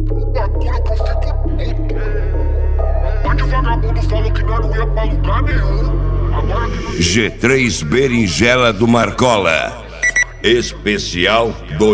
bagulho que eu fico puto. Pai de vagabundo falou que nós não ia pra lugar nenhum. Agora que G3 Berinjela do Marcola Especial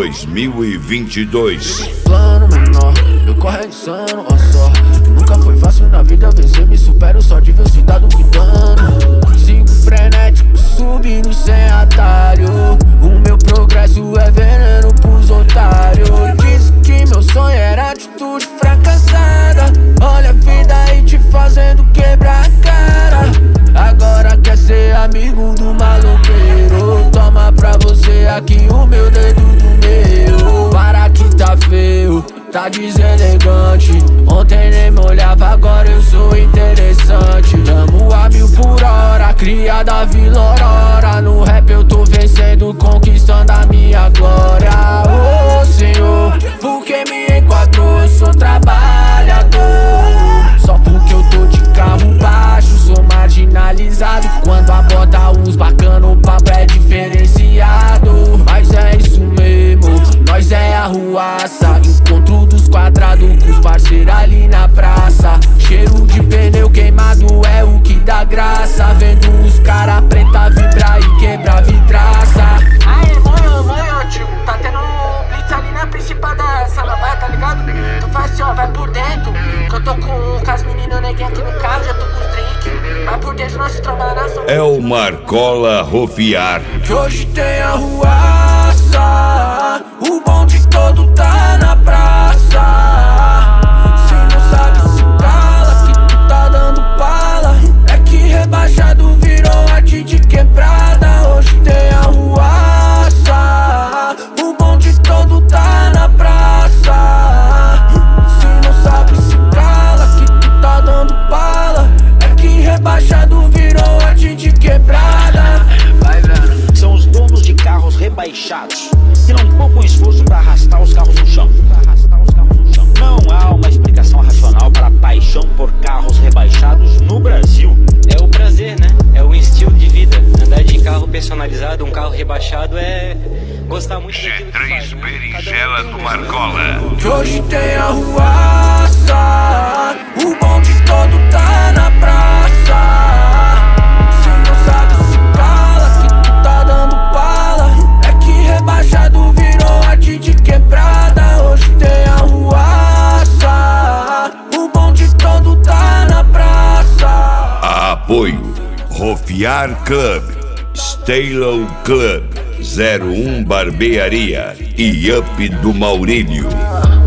2022. Plano menor, meu corre é insano, ó só. Nunca foi fácil na vida vencer, me supero só de ver tá duvidando. Sigo frenético, subindo sem atalho. O meu progresso é veneno pros otários. Disse que meu sonho era atitude fracassada. Olha a vida aí te fazendo quebrar a cara. Agora quer ser amigo do maloqueiro. Toma pra você aqui o meu dedo do meu. Para que tá feio, tá deselegante. Ontem nem me olhava, agora eu sou interessante. Amo a 1000 por hora, cria da Vila Aurora. No rap eu tô vencendo, conquistando a minha glória. Ô Senhor, porque me enquadrou, eu sou trabalhador. Só porque eu tô de carro baixo, sou marginalizado. Quando a bota uns bacana, o papo é diferenciado. Mas é isso mesmo, nós é a ruaça. Encontro dos quadrados com os parceiros ali na praça. Cheiro de pneu queimado é o que dá graça. Vendo os cara preta vibrar e quebrar vidraça. Aí, mãe, tio, tá tendo um blitz ali na principal da Samambaia, tá ligado? Tu faz assim, ó, vai por dentro. Que eu tô com as meninas neguinhas aqui no carro, já tô com os drinks. Vai por dentro, nós se trabalhar na sua. É o Marcola Rofiar. Que hoje tem a ruaça, o bonde todo tá na praça. Se não sabe se cala, que tu tá dando bala. É que rebaixado virou arte de quebrada. Hoje tem a ruaça, o bonde todo tá na praça. Se não sabe se cala, que tu tá dando bala. É que rebaixado virou arte de quebrada. Vai vendo. São os donos de carros rebaixados que não poupam esforço para arrastar os carros no chão. Não há uma explicação racional para a paixão por carros rebaixados no Brasil. É o prazer, né? É o estilo de vida. Andar de carro personalizado, um carro rebaixado é gostar muito daquilo que faz, G3 né? Berinjela do Marcola. Que hoje tem a ruaça, o bonde todo tá na praça. Se não sabe se cala, que tu tá dando bala. É que rebaixado virou arte de quebrada. Hoje tem a ruaça, o bonde todo tá na praça. Apoio Rofiar Club, Stalo Club, 01 Barbearia e Up do Maurílio.